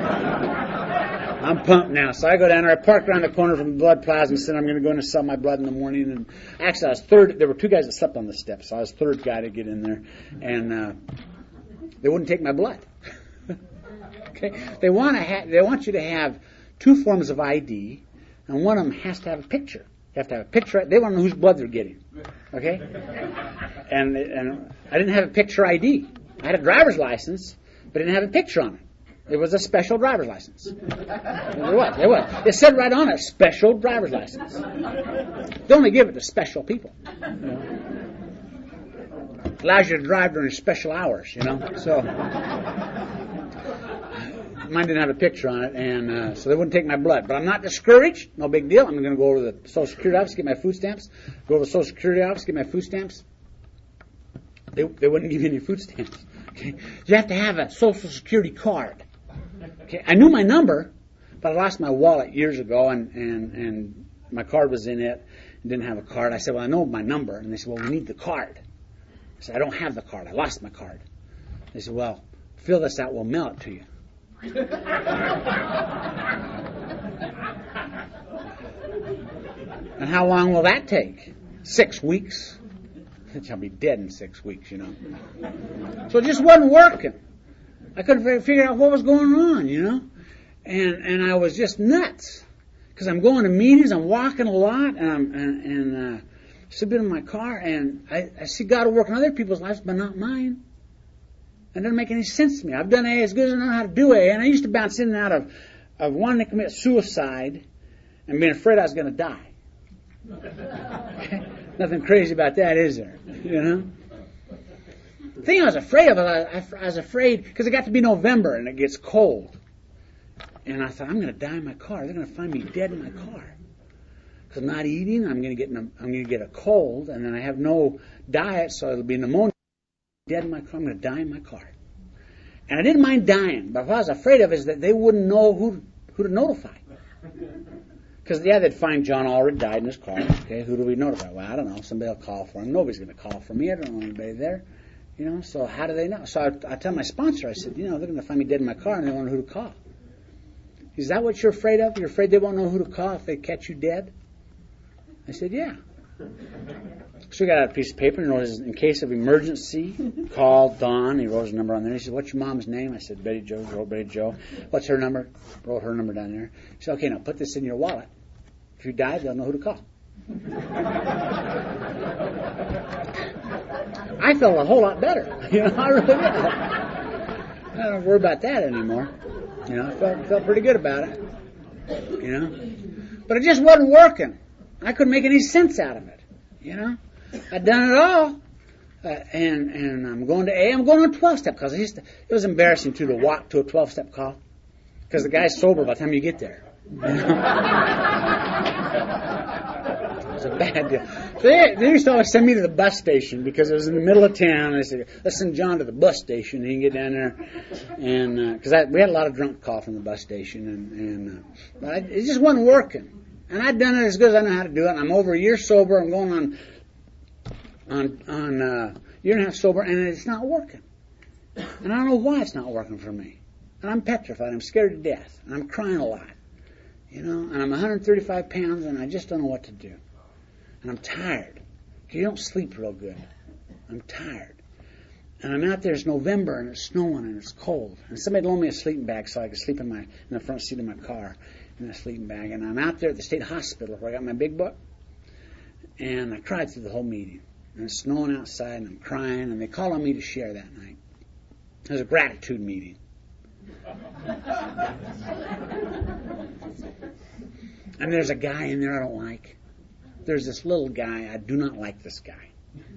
S1: I'm pumped now. So I go down there. I park around the corner from the blood plasma center. I'm going to go in and sell my blood in the morning. And actually, I was third. There were 2 guys that slept on the steps. So I was third guy to get in there. And they wouldn't take my blood. Okay. They want you to have 2 forms of ID, and one of them has to have a picture. You have to have a picture. They want to know whose blood they're getting. Okay. And I didn't have a picture ID. I had a driver's license, but it didn't have a picture on it. It was a special driver's license. It was. It said right on it, special driver's license. They only give it to special people. You know. Allows you to drive during special hours, you know. So mine didn't have a picture on it, and so they wouldn't take my blood. But I'm not discouraged. No big deal. I'm going to go to the Social Security office, get my food stamps. Go to the Social Security office, get my food stamps. They wouldn't give you any food stamps. Okay. You have to have a Social Security card. Okay. I knew my number, but I lost my wallet years ago, and my card was in it and didn't have a card. I said, well, I know my number. And they said, well, we need the card. I said, I don't have the card. I lost my card. They said, well, fill this out. We'll mail it to you. And how long will that take? 6 weeks. I'll be dead in 6 weeks, you know. So it just wasn't working. I couldn't figure out what was going on, you know. And I was just nuts. Because I'm going to meetings, I'm walking a lot, and I'm sitting in my car, and I see God work in other people's lives, but not mine. It doesn't make any sense to me. I've done AA as good as I know how to do AA, and I used to bounce in and out of wanting to commit suicide and being afraid I was going to die. Okay? Nothing crazy about that, is there? You know? The thing I was afraid of, I was afraid, because it got to be November and it gets cold. And I thought, I'm going to die in my car. They're going to find me dead in my car. Because I'm not eating, I'm going to get a cold, and then I have no diet, so it'll be pneumonia. Dead in my car. I'm going to die in my car. And I didn't mind dying, but what I was afraid of is that they wouldn't know who to notify. Because, they'd find John Allred died in his car. Okay, who do we notify? Well, I don't know. Somebody will call for him. Nobody's going to call for me. I don't know anybody there. So how do they know? So I tell my sponsor, I said, they're going to find me dead in my car and they won't know who to call. Is that what you're afraid of? You're afraid they won't know who to call if they catch you dead? I said, yeah. So he got out a piece of paper and wrote, in case of emergency, call Dawn. He wrote his number on there. He said, what's your mom's name? I said, Betty Jo. He wrote Betty Jo. What's her number? Wrote her number down there. He said, okay, now put this in your wallet. If you die, they'll know who to call. I felt a whole lot better. I really did. I don't worry about that anymore. I felt pretty good about it. But it just wasn't working. I couldn't make any sense out of it. I'd done it all. And I'm going to A. I'm going on a 12-step call. It was embarrassing, too, to walk to a 12-step call. Because the guy's sober by the time you get there. It's a bad deal. So they used to always send me to the bus station because it was in the middle of town. And they said, let's send John to the bus station. He can get down there. And because we had a lot of drunk call from the bus station. But it just wasn't working. And I'd done it as good as I know how to do it. I'm over a year sober. I'm going on a year and a half sober. And it's not working. And I don't know why it's not working for me. And I'm petrified. I'm scared to death. And I'm crying a lot. And I'm 135 pounds and I just don't know what to do. And I'm tired. You don't sleep real good. I'm tired. And I'm out there, it's November and it's snowing and it's cold. And somebody loaned me a sleeping bag so I could sleep in the front seat of my car in a sleeping bag. And I'm out there at the state hospital where I got my big book. And I cried through the whole meeting. And it's snowing outside and I'm crying and they called on me to share that night. It was a gratitude meeting. And there's a guy in there I don't like. There's this little guy. I do not like this guy.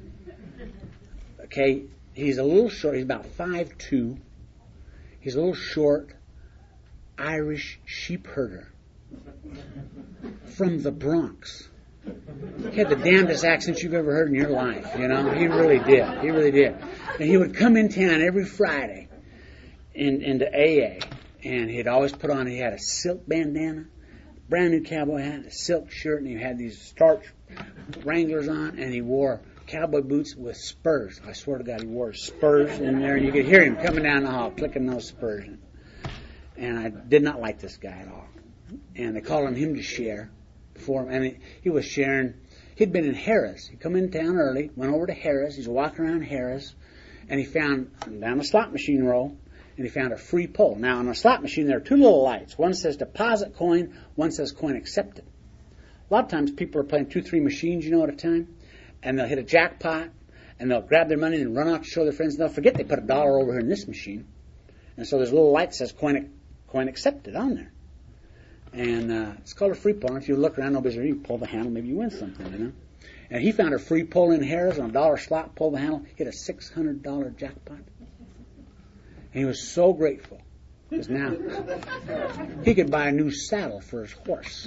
S1: Okay, he's a little short. He's about 5'2". He's a little short Irish sheep herder from the Bronx. He had the damnedest accent you've ever heard in your life. He really did. He really did. And he would come in town every Friday into AA, and he'd always put on. He had a silk bandana, brand new cowboy hat, a silk shirt, and he had these starch Wranglers on, and he wore cowboy boots with spurs. I swear to God, he wore spurs in there, and you could hear him coming down the hall, clicking those spurs. And I did not like this guy at all. And they called on him to share for him. And he was sharing. He'd been in Harris. He'd come in town early, went over to Harris. He's walking around Harris, and he found down a slot machine row, and he found a free pull. Now, on a slot machine, there are two little lights. One says deposit coin, one says coin accepted. A lot of times people are playing 2-3 machines, at a time, and they'll hit a jackpot, and they'll grab their money and run off to show their friends, and they'll forget they put $1 over here in this machine. And so there's a little light that says coin accepted on there. And it's called a free pull. And if you look around, nobody's there. You pull the handle, maybe you win something, And he found a free pull in Harris on a $1 slot, pulled the handle, hit a $600 jackpot. And he was so grateful. Because now he could buy a new saddle for his horse.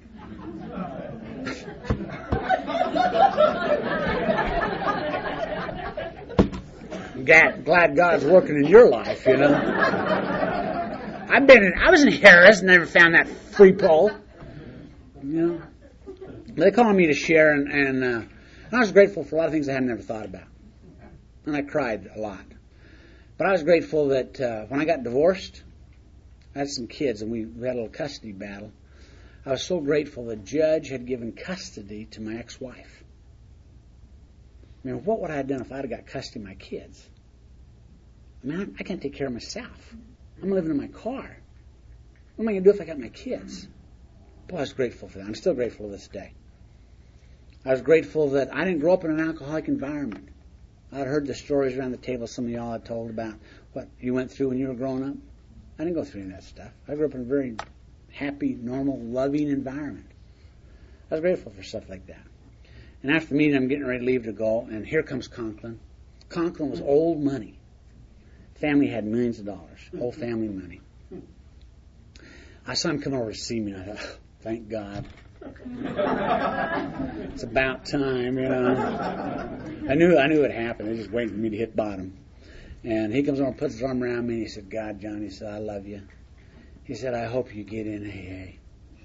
S1: Glad God's working in your life, I was in Harris and never found that free pull. They called me to share, and I was grateful for a lot of things I had never thought about. And I cried a lot. But I was grateful that when I got divorced, I had some kids, and we had a little custody battle. I was so grateful the judge had given custody to my ex-wife. What would I have done if I'd have got custody of my kids? I can't take care of myself. I'm living in my car. What am I going to do if I got my kids? Boy, I was grateful for that. I'm still grateful to this day. I was grateful that I didn't grow up in an alcoholic environment. I'd heard the stories around the table some of y'all had told about what you went through when you were growing up. I didn't go through any of that stuff. I grew up in a very happy, normal, loving environment. I was grateful for stuff like that. And after the meeting, I'm getting ready to leave to go, and here comes Conklin. Conklin was old money. Family had millions of dollars, whole family money. I saw him come over to see me, and I thought, thank God. It's about time, I knew it happened. They were just waiting for me to hit bottom. And he comes over and puts his arm around me, and he said, God, John, he said, I love you. He said, I hope you get in AA.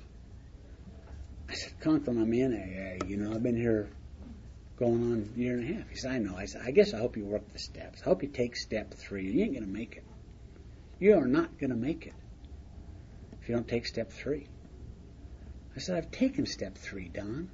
S1: I said, Conklin, I'm in AA. You know, I've been here going on a year and a half. He said, I know. I said, I guess I hope you work the steps. I hope you take step 3. You ain't going to make it. You are not going to make it if you don't take step 3. I said, I've taken step 3, Don.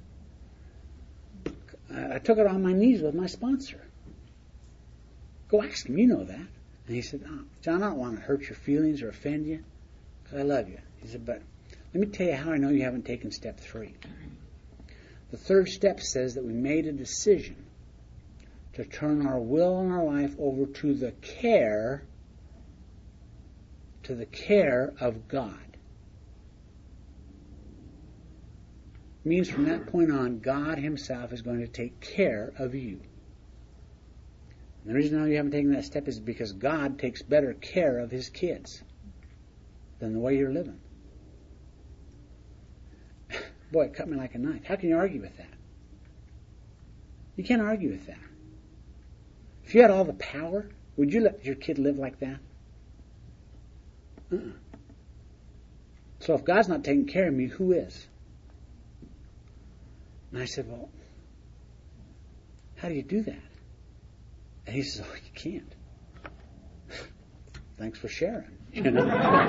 S1: I took it on my knees with my sponsor. Go ask him, you know that. And he said, John, I don't want to hurt your feelings or offend you, because I love you. He said, but let me tell you how I know you haven't taken step 3. The 3rd step says that we made a decision to turn our will and our life over to the care of God. It means from that point on, God himself is going to take care of you. And the reason how you haven't taken that step is because God takes better care of his kids than the way you're living. Boy, it cut me like a knife. How can you argue with that? You can't argue with that. If you had all the power, would you let your kid live like that? So if God's not taking care of me, who is? And I said, well, how do you do that? And he says, oh, you can't. Thanks for sharing. You know?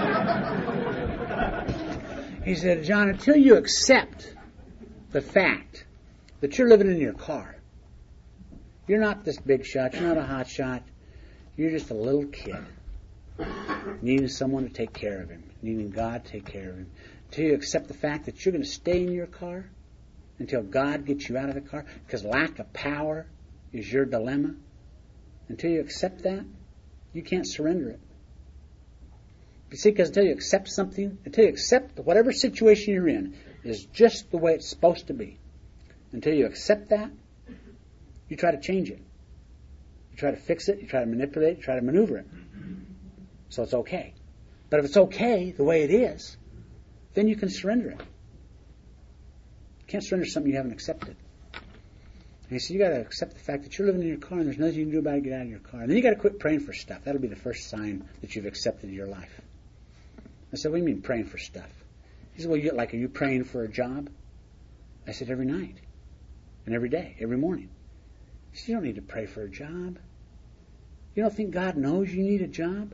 S1: He said, John, until you accept the fact that you're living in your car, you're not this big shot, you're not a hot shot, you're just a little kid needing someone to take care of him, needing God to take care of him. Until you accept the fact that you're going to stay in your car until God gets you out of the car, because lack of power is your dilemma. Until you accept that, you can't surrender it. You see, because until you accept something, until you accept whatever situation you're in is just the way it's supposed to be, until you accept that, you try to change it. You try to fix it, you try to manipulate it, you try to maneuver it. So it's okay. But if it's okay the way it is, then you can surrender it. You can't surrender something you haven't accepted. And he said, you got to accept the fact that you're living in your car and there's nothing you can do about it. Get out of your car. And then you got to quit praying for stuff. That'll be the first sign that you've accepted your life. I said, what do you mean praying for stuff? He said, well, are you praying for a job? I said, every night and every day, every morning. He said, you don't need to pray for a job. You don't think God knows you need a job?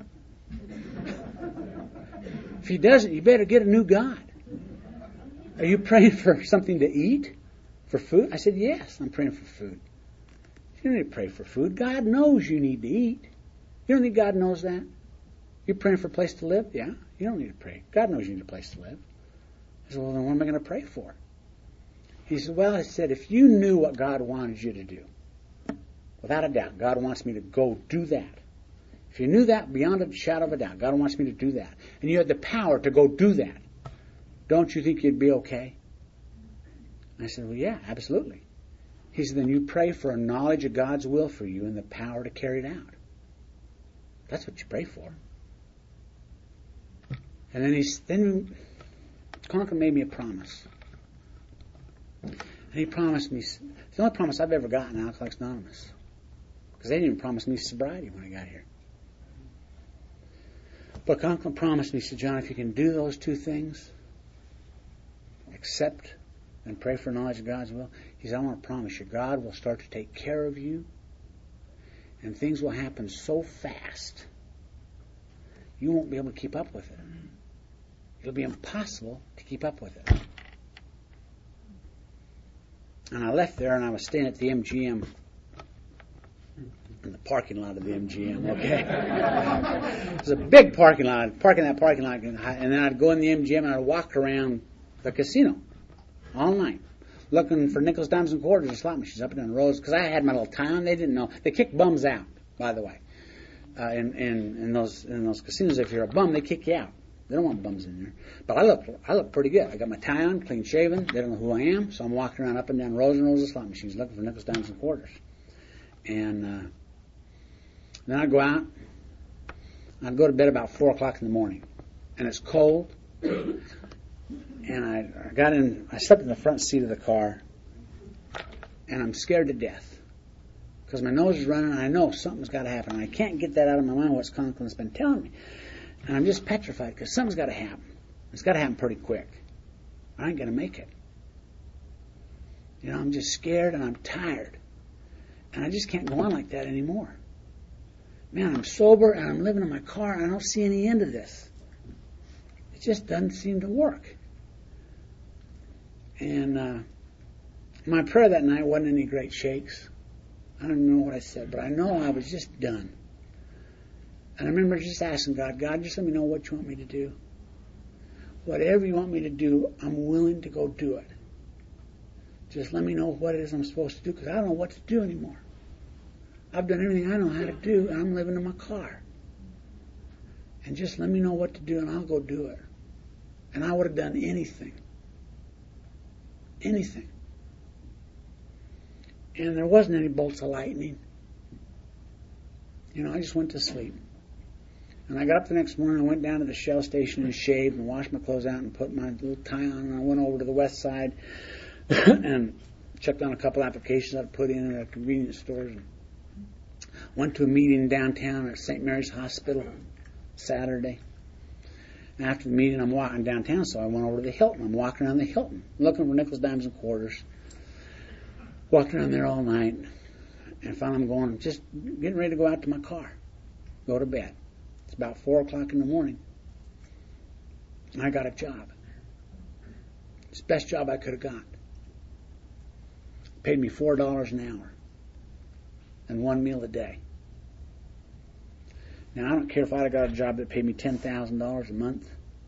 S1: If he doesn't, you better get a new God. Are you praying for something to eat? For food? I said, yes, I'm praying for food. You don't need to pray for food. God knows you need to eat. You don't think God knows that? You're praying for a place to live? Yeah, you don't need to pray. God knows you need a place to live. I said, well, then what am I going to pray for? He said, well, I said, if you knew what God wanted you to do, without a doubt, God wants me to go do that. If you knew that beyond a shadow of a doubt, God wants me to do that, and you had the power to go do that, don't you think you'd be okay? I said, well, yeah, absolutely. He said, then you pray for a knowledge of God's will for you and the power to carry it out. That's what you pray for. And then Conklin made me a promise. And he promised me, it's the only promise I've ever gotten in Alcoholics Anonymous. Because they didn't even promise me sobriety when I got here. But Conklin promised me, he said, John, if you can do those two things, accept and pray for knowledge of God's will, he said, I want to promise you, God will start to take care of you, and things will happen so fast, you won't be able to keep up with it. It'll be impossible to keep up with it. And I left there, and I was staying at the MGM, in the parking lot of the MGM, okay? It was a big parking lot. I'd park in that parking lot, and then I'd go in the MGM, and I'd walk around the casino all night, looking for nickels, dimes, and quarters and slot machines up and down the roads, because I had my little tie on. They didn't know. They kick bums out, by the way. In those casinos, if you're a bum, they kick you out. They don't want bums in there. But I look pretty good. I got my tie on, clean shaven. They don't know who I am, so I'm walking around up and down rows and rows of slot machines looking for nickels, dimes, and quarters. And then I'd go out. I'd go to bed about 4 o'clock in the morning, and it's cold. And I slept in the front seat of the car, and I'm scared to death because my nose is running and I know something's got to happen. And I can't get that out of my mind, what Conklin's been telling me. And I'm just petrified because something's got to happen. It's got to happen pretty quick. I ain't going to make it. You know, I'm just scared and I'm tired. And I just can't go on like that anymore. Man, I'm sober and I'm living in my car and I don't see any end of this. It just doesn't seem to work. And my prayer that night wasn't any great shakes. I don't even know what I said, but I know I was just done. And I remember just asking God, just let me know what you want me to do. Whatever you want me to do, I'm willing to go do it. Just let me know what it is I'm supposed to do, because I don't know what to do anymore. I've done everything I know how to do, and I'm living in my car. And just let me know what to do, and I'll go do it. And I would have done anything. Anything. And there wasn't any bolts of lightning. You know, I just went to sleep. And I got up the next morning, I went down to the Shell station and shaved and washed my clothes out and put my little tie on, and I went over to the west side and checked on a couple applications I'd put in at convenience stores. And went to a meeting downtown at St. Mary's Hospital Saturday. And after the meeting, I'm walking downtown, so I went over to the Hilton. I'm walking around the Hilton, looking for nickels, dimes, and quarters. Walked around there all night, and finally I'm going, just getting ready to go out to my car, go to bed. It's about 4 o'clock in the morning. And I got a job. It's the best job I could have got. Paid me $4 an hour and 1 meal a day. Now, I don't care if I'd have got a job that paid me $10,000 a month.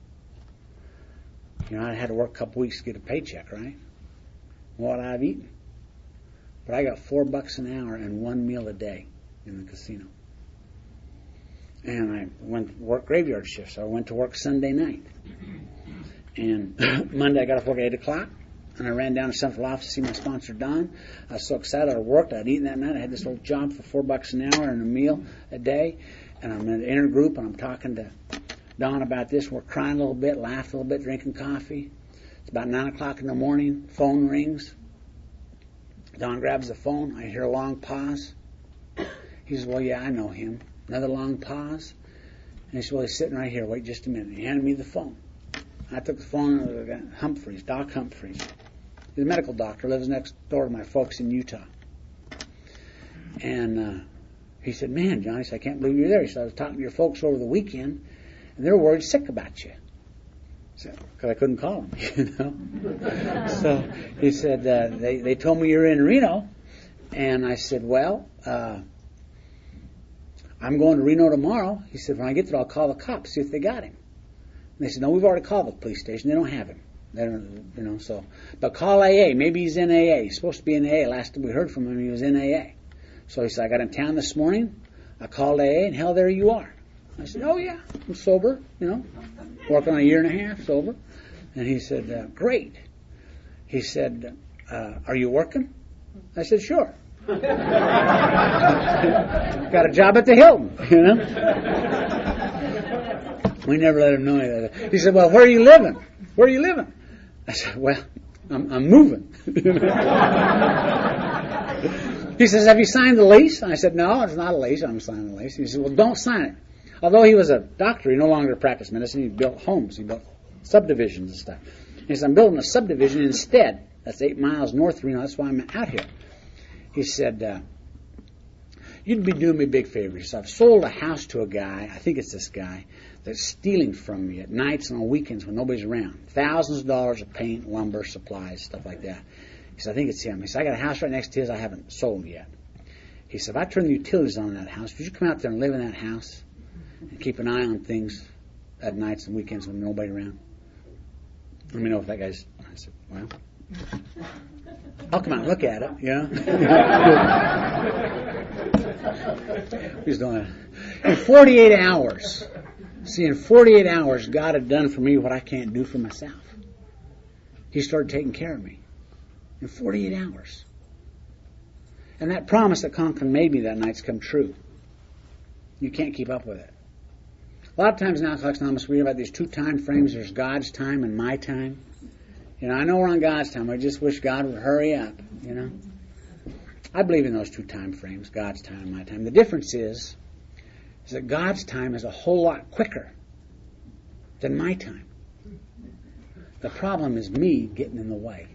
S1: You know, I'd had to work a couple weeks to get a paycheck, right? What I've eaten. But I got $4 an hour and 1 meal a day in the casino. And I went to work graveyard shift, so I went to work Sunday night. And Monday I got off work at 8 o'clock, and I ran down to central office to see my sponsor, Don. I was so excited. I worked. I'd eaten that night. I had this little job for $4 an hour and a meal a day. And I'm in an intergroup, and I'm talking to Don about this. We're crying a little bit, laughed a little bit, drinking coffee. It's about 9 o'clock in the morning. Phone rings. Don grabs the phone. I hear a long pause. He says, well, yeah, I know him. Another long pause. And he said, well, he's sitting right here. Wait just a minute. He handed me the phone. I took the phone to Humphreys, Doc Humphreys. He's a medical doctor, lives next door to my folks in Utah. And he said, man, John, I can't believe you're there. He said, I was talking to your folks over the weekend, and they're worried sick about you. Because I couldn't call them, you know. So he said, they told me you're in Reno. And I said, well, I'm going to Reno tomorrow. He said, when I get there, I'll call the cops, see if they got him. And they said, no, we've already called the police station. They don't have him. They don't, you know, so. But call AA. Maybe he's in AA. He's supposed to be in AA. Last time we heard from him, he was in AA. So he said, I got in town this morning. I called AA, and hell, there you are. I said, oh, yeah, I'm sober, you know, working on a year and a half, sober. And he said, great. He said, are you working? I said, sure. Got a job at the Hilton, you know. We never let him know any of that. He said, well, where are you living? Where are you living? I said, well, I'm moving. He says, have you signed the lease? And I said, no, it's not a lease. I'm signing the lease. He said, well, don't sign it. Although he was a doctor, he no longer practiced medicine. He built homes. He built subdivisions and stuff. He said, I'm building a subdivision instead. That's 8 miles north of Reno. That's why I'm out here. He said, you'd be doing me a big favor. He said, I've sold a house to a guy, I think it's this guy, that's stealing from me at nights and on weekends when nobody's around. Thousands of dollars of paint, lumber, supplies, stuff like that. He said, I think it's him. He said, I got a house right next to his I haven't sold yet. He said, if I turn the utilities on in that house, would you come out there and live in that house and keep an eye on things at nights and weekends when nobody's around? Let me know if that guy's... I said, well... I'll come out and look at it, you know. He's doing it. In 48 hours, in 48 hours, God had done for me what I can't do for myself. He started taking care of me. In 48 hours. And that promise that Conklin made me that night's come true. You can't keep up with it. A lot of times in Alcoholics Anonymous we read about these two time frames. There's God's time and my time. You know, I know we're on God's time. I just wish God would hurry up, you know. I believe in those two time frames, God's time and my time. The difference is that God's time is a whole lot quicker than my time. The problem is me getting in the way.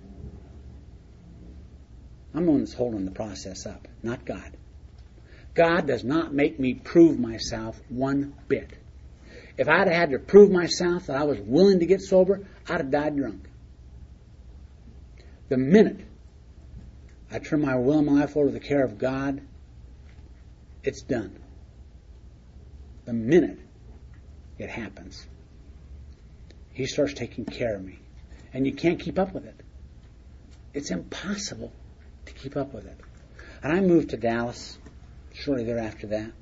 S1: I'm the one that's holding the process up, not God. God does not make me prove myself one bit. If I'd had to prove myself that I was willing to get sober, I'd have died drunk. The minute I turn my will and my life over to the care of God, it's done. The minute it happens, He starts taking care of me. And you can't keep up with it. It's impossible to keep up with it. And I moved to Dallas shortly thereafter that.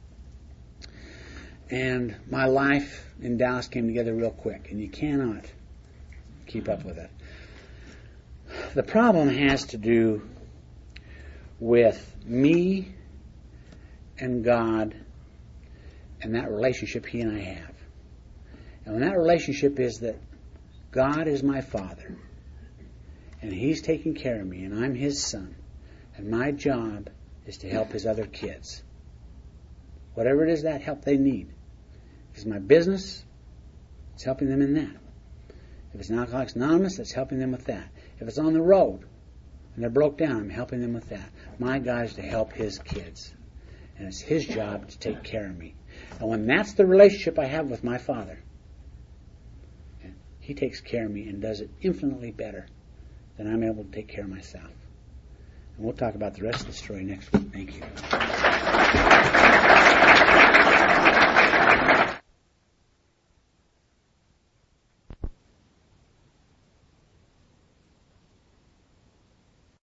S1: And my life in Dallas came together real quick, and you cannot keep up with it. The problem has to do with me and God and that relationship He and I have. And when that relationship is that God is my Father, and He's taking care of me, and I'm His son, and my job is to help His other kids. Whatever it is that help they need. If it's my business, it's helping them in that. If it's Alcoholics Anonymous, it's helping them with that. If it's on the road and they're broke down, I'm helping them with that. My God is to help His kids. And it's His job to take care of me. And when that's the relationship I have with my Father, He takes care of me and does it infinitely better than I'm able to take care of myself. And we'll talk about the rest of the story next week. Thank you.